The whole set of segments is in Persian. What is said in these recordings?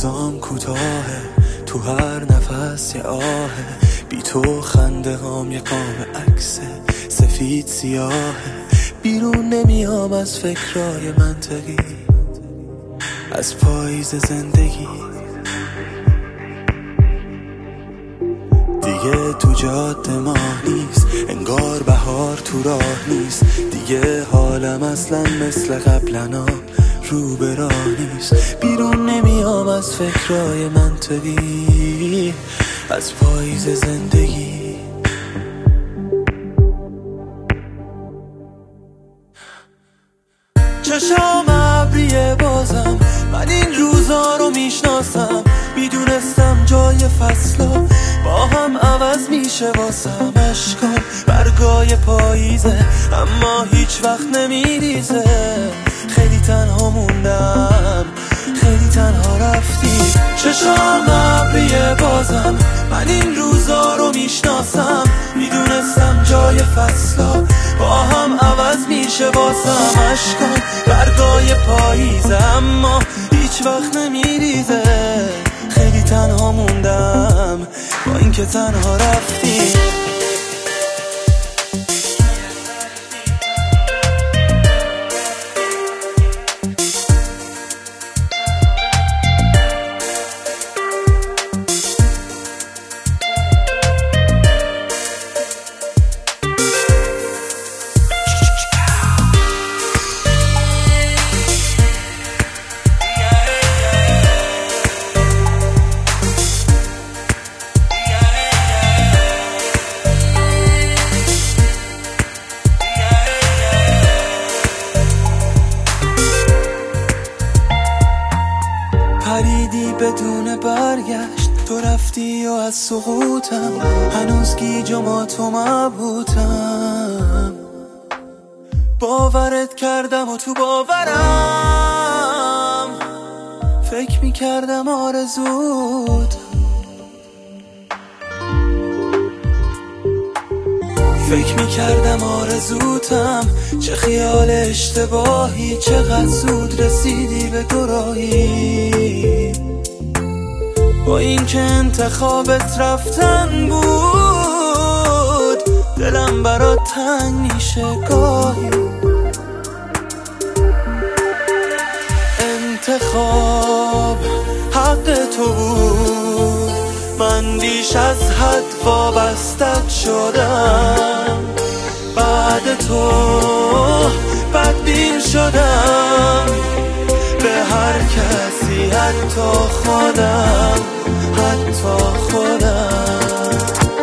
روزام کوتاهه، تو هر نفس یه آهه، بی تو خنده هام یه قام عکس سفید سیاهه. بیرون نمیام از فکرای منطقی، از پاییز زندگی. دیگه تو جاده ماه نیست، انگار بهار تو راه نیست. دیگه حالم اصلا مثل قبلنا رو به راه نیست. بیرون نمیام از فکرای منطقی، از پاییز زندگی. چشام ابریه بازم، من این روزا رو میشناسم. میدونستم جای فصلا با هم عوض میشه واسم. اشکام برگای پاییزه اما هیچ وقت نمیریزه. خیلی تنها موندم، خیلی تنها رفتی. چشام ابریه بازم، من این روزا رو میشناسم. میدونستم جای فصلا با هم عوض میشه واسم. اشکام برگای پاییزه اما هیچ وقت نمیریزه. خیلی تنها موندم با اینکه تنها رفتی. پریدی بدون برگشت، تو رفتی و از سقوطم هنوز گیج و ماتم مبهوتم. باورت کردم و تو باورم فکر میکردم آرزوت. فکر میکردم آرزوتم، چه خیال اشتباهی. چقدر زود رسیدی به دوراهی. با این که انتخابت رفتن بود، دلم برات تنگ میشه گاهی. انتخاب حق تو بود، من بیش از حد وابستت شدم. بعد تو بدبین شدم به هر کسی، حتی خودم، حتی خودم.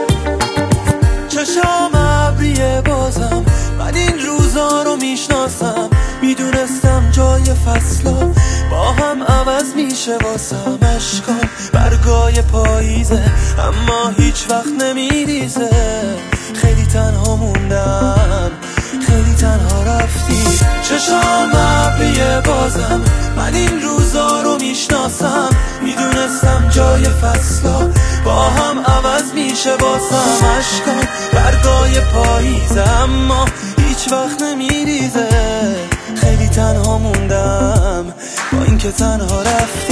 چشام ابریه بازم، من این روزا رو میشناسم. میدونستم جای فصلا با هم عوض میشه واسم. اشکام برگای پاییزه اما هیچ وقت نمیریزه. خیلی تنها موندم، خیلی تنها رفتی. چشام ابریه بازم، من این روزا رو میشناسم. میدونستم جای فصلا با هم عوض میشه واسم. اشکام برگای پاییزه اما هیچ وقت نمیریزه. خیلی تنها موندم با اینکه تنها رفتی.